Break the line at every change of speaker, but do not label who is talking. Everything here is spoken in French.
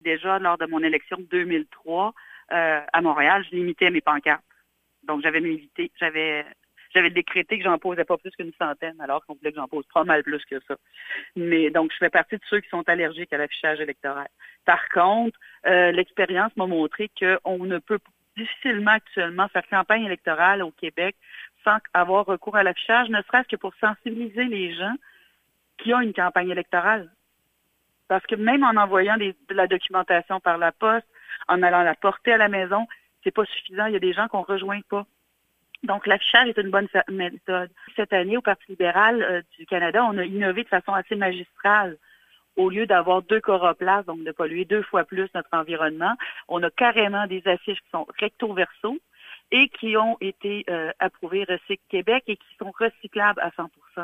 Déjà, lors de mon élection de 2003, à Montréal, je limitais mes pancartes. Donc, j'avais décrété que j'en posais pas plus qu'une centaine, alors qu'on voulait que j'en pose pas mal plus que ça. Mais donc, je fais partie de ceux qui sont allergiques à l'affichage électoral. Par contre, l'expérience m'a montré qu'on ne peut difficilement actuellement faire campagne électorale au Québec sans avoir recours à l'affichage, ne serait-ce que pour sensibiliser les gens qui ont une campagne électorale. Parce que même en envoyant de la documentation par la poste, en allant la porter à la maison, c'est pas suffisant. Il y a des gens qu'on rejoint pas. Donc, l'affichage est une bonne méthode. Cette année, au Parti libéral du Canada, on a innové de façon assez magistrale. Au lieu d'avoir 2 coroplaces, donc de polluer 2 fois plus notre environnement, on a carrément des affiches qui sont recto-verso et qui ont été approuvées Recycle Québec et qui sont recyclables à 100%.